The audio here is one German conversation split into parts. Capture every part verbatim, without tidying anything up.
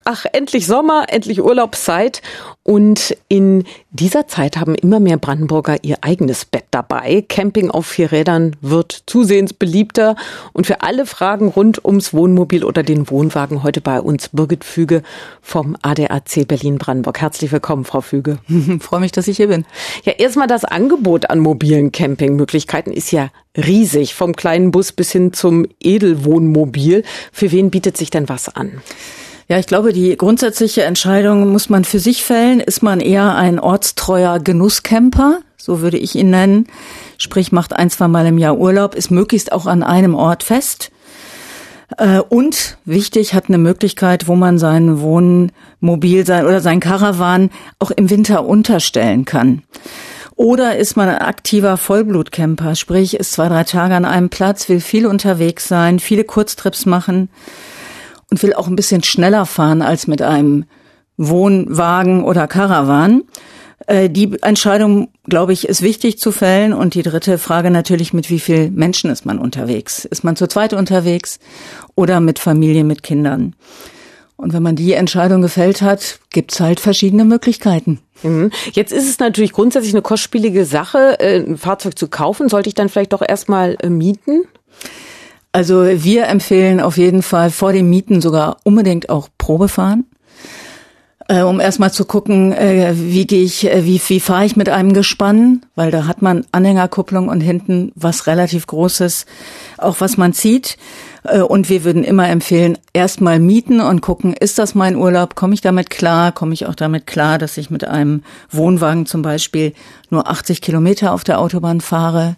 Ach, endlich Sommer, endlich Urlaubszeit. Und in dieser Zeit haben immer mehr Brandenburger ihr eigenes Bett dabei. Camping auf vier Rädern wird zusehends beliebter. Und für alle Fragen rund ums Wohnmobil oder den Wohnwagen heute bei uns Birgit Füge vom A D A C Berlin-Brandenburg. Herzlich willkommen, Frau Füge. Freue mich, dass ich hier bin. Ja, erstmal das Angebot an mobilen Campingmöglichkeiten ist ja riesig. Vom kleinen Bus bis hin zum Edelwohnmobil. Für wen bietet sich denn was an? Ja, ich glaube, die grundsätzliche Entscheidung muss man für sich fällen. Ist man eher ein ortstreuer Genusscamper, so würde ich ihn nennen, sprich macht ein, zwei Mal im Jahr Urlaub, ist möglichst auch an einem Ort fest und wichtig, hat eine Möglichkeit, wo man sein Wohnmobil sein oder sein Caravan auch im Winter unterstellen kann. Oder ist man ein aktiver Vollblutcamper, sprich ist zwei, drei Tage an einem Platz, will viel unterwegs sein, viele Kurztrips machen und will auch ein bisschen schneller fahren als mit einem Wohnwagen oder Caravan. Äh, die Entscheidung, glaube ich, ist wichtig zu fällen. Und die dritte Frage natürlich, mit wie vielen Menschen ist man unterwegs? Ist man zu zweit unterwegs oder mit Familie, mit Kindern? Und wenn man die Entscheidung gefällt hat, gibt's halt verschiedene Möglichkeiten. Jetzt ist es natürlich grundsätzlich eine kostspielige Sache, ein Fahrzeug zu kaufen. Sollte ich dann vielleicht doch erstmal mieten? Also wir empfehlen auf jeden Fall vor dem Mieten sogar unbedingt auch Probe fahren, äh, um erstmal zu gucken, äh, wie gehe ich, äh, wie wie fahre ich mit einem Gespann, weil da hat man Anhängerkupplung und hinten was relativ Großes, auch was man zieht. Äh, und wir würden immer empfehlen, erstmal mieten und gucken, ist das mein Urlaub, komme ich damit klar, komme ich auch damit klar, dass ich mit einem Wohnwagen zum Beispiel nur achtzig Kilometer auf der Autobahn fahre.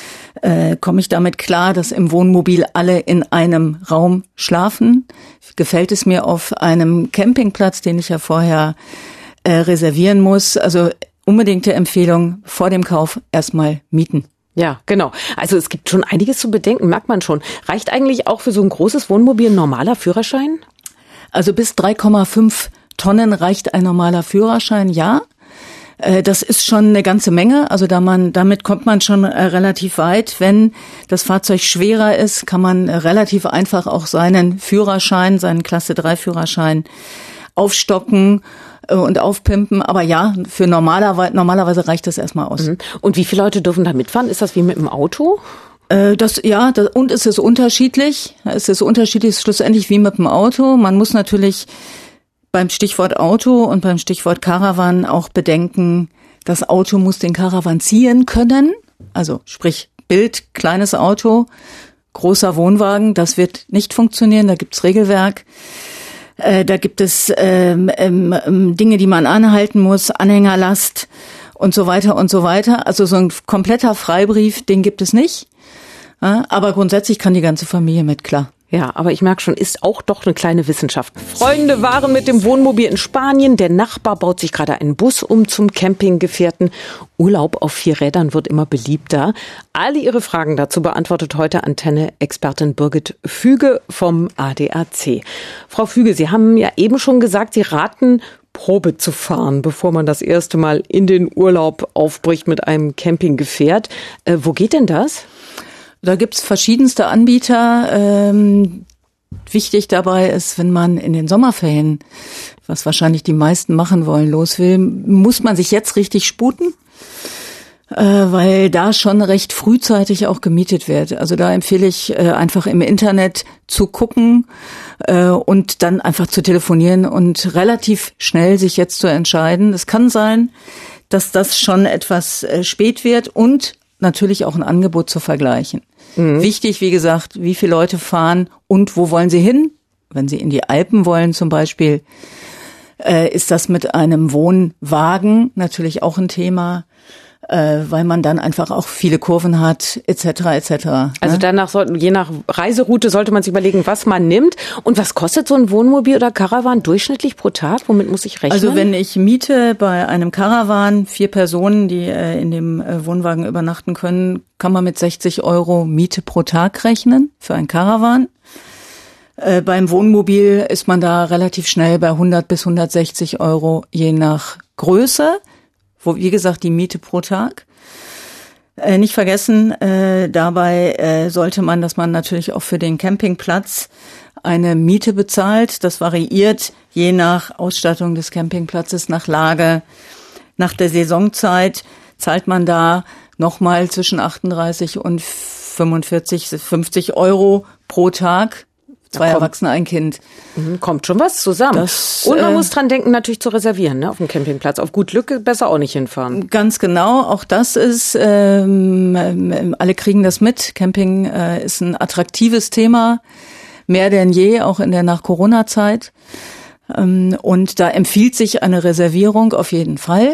Äh, komme ich damit klar, dass im Wohnmobil alle in einem Raum schlafen? Gefällt es mir auf einem Campingplatz, den ich ja vorher äh, reservieren muss? Also unbedingte Empfehlung, vor dem Kauf erstmal mieten. Ja, genau. Also es gibt schon einiges zu bedenken, merkt man schon. Reicht eigentlich auch für so ein großes Wohnmobil ein normaler Führerschein? Also bis drei Komma fünf Tonnen reicht ein normaler Führerschein, ja. Das ist schon eine ganze Menge, also da man, damit kommt man schon äh, relativ weit. Wenn das Fahrzeug schwerer ist, kann man äh, relativ einfach auch seinen Führerschein, seinen Klasse drei Führerschein aufstocken äh, und aufpimpen. Aber ja, für normalerweise, normalerweise reicht das erstmal aus. Und wie viele Leute dürfen da mitfahren? Ist das wie mit dem Auto? Äh, das, ja, das, und es ist unterschiedlich. Es ist unterschiedlich, schlussendlich wie mit dem Auto. Man muss natürlich beim Stichwort Auto und beim Stichwort Caravan auch bedenken, das Auto muss den Caravan ziehen können. Also sprich Bild, kleines Auto, großer Wohnwagen, das wird nicht funktionieren, da gibt's Regelwerk. Äh, da gibt es ähm, ähm, Dinge, die man anhalten muss, Anhängerlast und so weiter und so weiter. Also so ein kompletter Freibrief, den gibt es nicht. Ja, aber grundsätzlich kann die ganze Familie mit, klar. Ja, aber ich merke schon, ist auch doch eine kleine Wissenschaft. Freunde waren mit dem Wohnmobil in Spanien. Der Nachbar baut sich gerade einen Bus um zum Campinggefährten. Urlaub auf vier Rädern wird immer beliebter. Alle Ihre Fragen dazu beantwortet heute Antenne-Expertin Birgit Füge vom A D A C. Frau Füge, Sie haben ja eben schon gesagt, Sie raten, Probe zu fahren, bevor man das erste Mal in den Urlaub aufbricht mit einem Campinggefährt. Äh, wo geht denn das? Da gibt's verschiedenste Anbieter. Ähm, wichtig dabei ist, wenn man in den Sommerferien, was wahrscheinlich die meisten machen wollen, los will, muss man sich jetzt richtig sputen, äh, weil da schon recht frühzeitig auch gemietet wird. Also da empfehle ich äh, einfach im Internet zu gucken äh, und dann einfach zu telefonieren und relativ schnell sich jetzt zu entscheiden. Es kann sein, dass das schon etwas äh, spät wird und natürlich auch ein Angebot zu vergleichen. Mhm. Wichtig, wie gesagt, wie viele Leute fahren und wo wollen sie hin? Wenn sie in die Alpen wollen zum Beispiel, äh, ist das mit einem Wohnwagen natürlich auch ein Thema, äh, weil man dann einfach auch viele Kurven hat, et cetera et cetera. Also ne? danach sollten, je nach Reiseroute sollte man sich überlegen, was man nimmt. Und was kostet so ein Wohnmobil oder Caravan durchschnittlich pro Tag? Womit muss ich rechnen? Also wenn ich miete bei einem Caravan, vier Personen, die äh, in dem äh, Wohnwagen übernachten können, kann man mit sechzig Euro Miete pro Tag rechnen für ein Caravan. Äh, beim Wohnmobil ist man da relativ schnell bei hundert bis hundertsechzig Euro je nach Größe. Wo, wie gesagt, die Miete pro Tag. Äh, nicht vergessen, äh, dabei äh, sollte man, dass man natürlich auch für den Campingplatz eine Miete bezahlt. Das variiert je nach Ausstattung des Campingplatzes, nach Lage, nach der Saisonzeit zahlt man da nochmal zwischen achtunddreißig und fünfundvierzig, fünfzig Euro pro Tag. Zwei ja, Erwachsene, ein Kind. Kommt schon was zusammen. Das, und man äh, muss dran denken, natürlich zu reservieren, ne, auf dem Campingplatz. Auf gut Glück besser auch nicht hinfahren. Ganz genau, auch das ist, ähm, alle kriegen das mit. Camping äh, ist ein attraktives Thema, mehr denn je, auch in der Nach-Corona-Zeit. Ähm, und da empfiehlt sich eine Reservierung auf jeden Fall.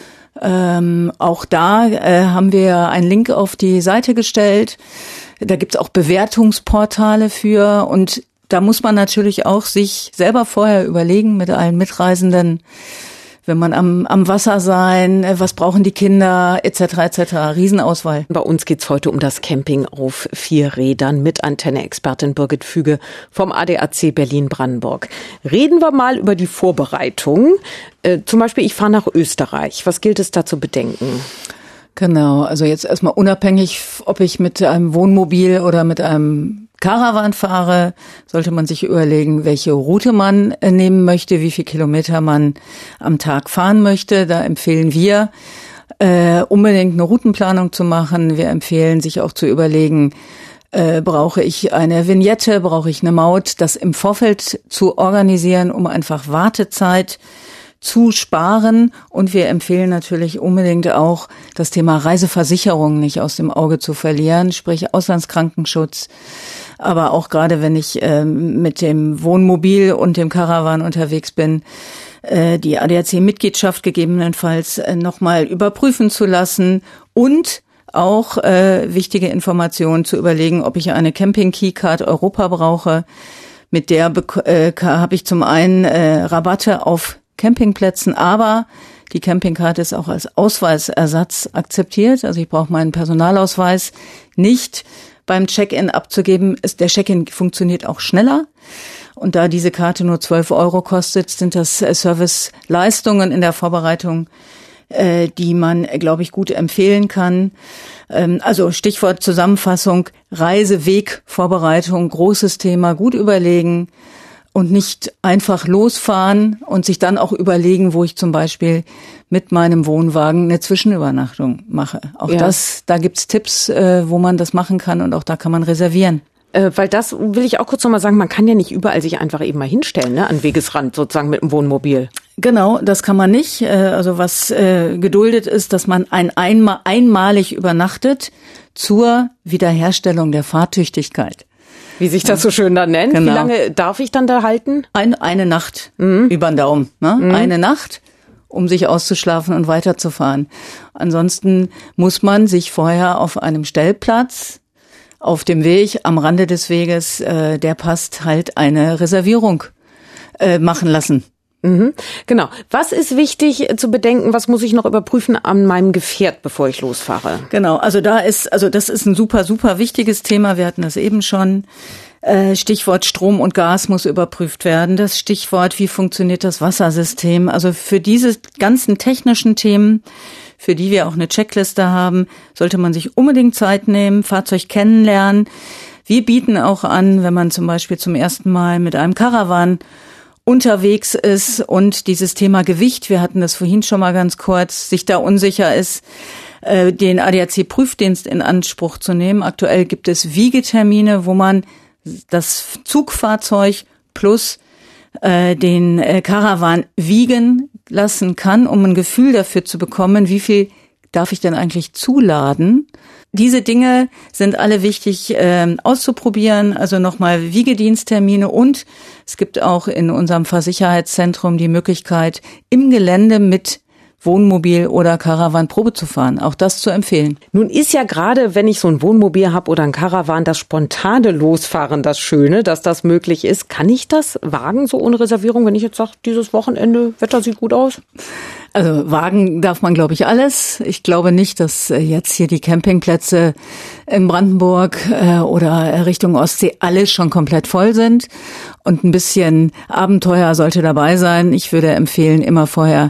Ähm, auch da äh, haben wir einen Link auf die Seite gestellt. Da gibt's auch Bewertungsportale für und da muss man natürlich auch sich selber vorher überlegen mit allen Mitreisenden, wenn man am, am Wasser sein, was brauchen die Kinder, et cetera et cetera. Riesenauswahl. Bei uns geht's heute um das Camping auf vier Rädern mit Antenne-Expertin Birgit Füge vom A D A C Berlin-Brandenburg. Reden wir mal über die Vorbereitung. Äh, zum Beispiel, ich fahre nach Österreich. Was gilt es da zu bedenken? Genau, also jetzt erstmal unabhängig, ob ich mit einem Wohnmobil oder mit einem Caravan fahre, sollte man sich überlegen, welche Route man nehmen möchte, wie viel Kilometer man am Tag fahren möchte. Da empfehlen wir, äh, unbedingt eine Routenplanung zu machen. Wir empfehlen, sich auch zu überlegen, äh, brauche ich eine Vignette, brauche ich eine Maut, das im Vorfeld zu organisieren, um einfach Wartezeit zu sparen. Und wir empfehlen natürlich unbedingt auch, das Thema Reiseversicherung nicht aus dem Auge zu verlieren, sprich Auslandskrankenschutz. Aber auch gerade, wenn ich äh, mit dem Wohnmobil und dem Caravan unterwegs bin, äh, die A D A C-Mitgliedschaft gegebenenfalls äh, nochmal überprüfen zu lassen und auch äh, wichtige Informationen zu überlegen, ob ich eine Camping-Keycard Europa brauche. Mit der äh, habe ich zum einen äh, Rabatte auf Campingplätzen, aber die Campingkarte ist auch als Ausweisersatz akzeptiert. Also ich brauche meinen Personalausweis nicht beim Check-in abzugeben. Der Check-in funktioniert auch schneller. Und da diese Karte nur zwölf Euro kostet, sind das Serviceleistungen in der Vorbereitung, die man, glaube ich, gut empfehlen kann. Also Stichwort Zusammenfassung, Reiseweg, Vorbereitung, großes Thema, gut überlegen. Und nicht einfach losfahren und sich dann auch überlegen, wo ich zum Beispiel mit meinem Wohnwagen eine Zwischenübernachtung mache. Auch ja. das, da gibt's Tipps, äh, wo man das machen kann und auch da kann man reservieren. Äh, weil das will ich auch kurz nochmal sagen, man kann ja nicht überall sich einfach eben mal hinstellen, ne, an Wegesrand sozusagen mit dem Wohnmobil. Genau, das kann man nicht. Äh, also was äh, geduldet ist, dass man ein einmal, einmalig übernachtet zur Wiederherstellung der Fahrtüchtigkeit. Wie sich das so schön dann nennt. Genau. Wie lange darf ich dann da halten? Ein, eine Nacht mhm. über den Daumen. Ne? Mhm. Eine Nacht, um sich auszuschlafen und weiterzufahren. Ansonsten muss man sich vorher auf einem Stellplatz auf dem Weg, am Rande des Weges, äh, der passt, halt eine Reservierung äh, machen lassen. Mhm. Genau. Was ist wichtig zu bedenken? Was muss ich noch überprüfen an meinem Gefährt, bevor ich losfahre? Genau. Also da ist, also das ist ein super, super wichtiges Thema. Wir hatten das eben schon. Äh, Stichwort Strom und Gas muss überprüft werden. Das Stichwort, wie funktioniert das Wassersystem? Also für diese ganzen technischen Themen, für die wir auch eine Checkliste haben, sollte man sich unbedingt Zeit nehmen, Fahrzeug kennenlernen. Wir bieten auch an, wenn man zum Beispiel zum ersten Mal mit einem Caravan unterwegs ist und dieses Thema Gewicht, wir hatten das vorhin schon mal ganz kurz, sich da unsicher ist, äh, den A D A C-Prüfdienst in Anspruch zu nehmen. Aktuell gibt es Wiegetermine, wo man das Zugfahrzeug plus äh, den äh, Caravan wiegen lassen kann, um ein Gefühl dafür zu bekommen, wie viel darf ich denn eigentlich zuladen. Diese Dinge sind alle wichtig äh, auszuprobieren, also nochmal Wiegediensttermine und es gibt auch in unserem Fahrsicherheitszentrum die Möglichkeit, im Gelände mit Wohnmobil oder Caravan Probe zu fahren. Auch das zu empfehlen. Nun ist ja gerade, wenn ich so ein Wohnmobil habe oder ein Caravan, das spontane Losfahren das Schöne, dass das möglich ist. Kann ich das wagen, so ohne Reservierung, wenn ich jetzt sage, dieses Wochenende, Wetter sieht gut aus? Also wagen darf man, glaube ich, alles. Ich glaube nicht, dass jetzt hier die Campingplätze in Brandenburg äh, oder Richtung Ostsee alle schon komplett voll sind. Und ein bisschen Abenteuer sollte dabei sein. Ich würde empfehlen, immer vorher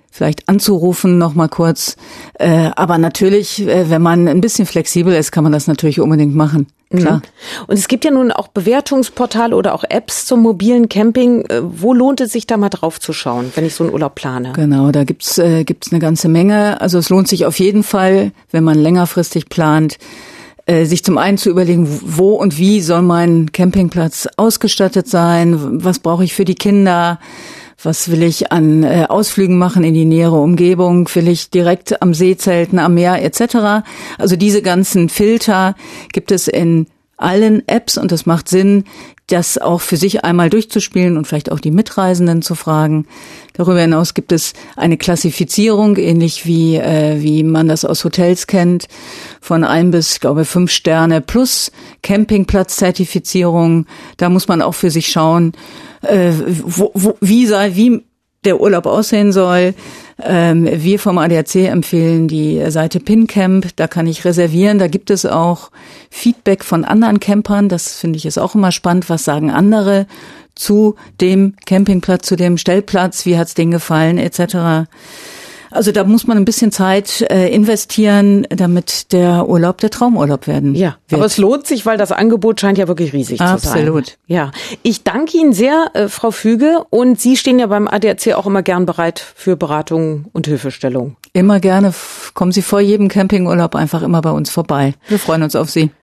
vielleicht anzurufen noch mal kurz. Äh, aber natürlich, äh, wenn man ein bisschen flexibel ist, kann man das natürlich unbedingt machen. Klar. Mhm. Und es gibt ja nun auch Bewertungsportale oder auch Apps zum mobilen Camping. Wo lohnt es sich da mal drauf zu schauen, wenn ich so einen Urlaub plane? Genau, da gibt's äh, gibt's eine ganze Menge. Also es lohnt sich auf jeden Fall, wenn man längerfristig plant, äh, sich zum einen zu überlegen, wo und wie soll mein Campingplatz ausgestattet sein? Was brauche ich für die Kinder? Was will ich an äh, Ausflügen machen in die nähere Umgebung? Will ich direkt am See zelten, am Meer et cetera? Also diese ganzen Filter gibt es in allen Apps und es macht Sinn, das auch für sich einmal durchzuspielen und vielleicht auch die Mitreisenden zu fragen. Darüber hinaus gibt es eine Klassifizierung, ähnlich wie äh, wie man das aus Hotels kennt, von ein bis, ich glaube, fünf Sterne plus Campingplatz-Zertifizierung. Da muss man auch für sich schauen, äh, wo, wo, wie sei, wie der Urlaub aussehen soll. Ähm, wir vom A D A C empfehlen die Seite PinCamp. Da kann ich reservieren. Da gibt es auch Feedback von anderen Campern. Das finde ich ist auch immer spannend. Was sagen andere zu dem Campingplatz, zu dem Stellplatz? Wie hat's denen gefallen, et cetera. Also da muss man ein bisschen Zeit äh, investieren, damit der Urlaub der Traumurlaub werden Ja, wird. Aber es lohnt sich, weil das Angebot scheint ja wirklich riesig Absolut. zu sein. Absolut. Ja, ich danke Ihnen sehr, äh, Frau Füge. Und Sie stehen ja beim A D A C auch immer gern bereit für Beratungen und Hilfestellung. Immer gerne. Kommen Sie vor jedem Campingurlaub einfach immer bei uns vorbei. Wir freuen uns auf Sie.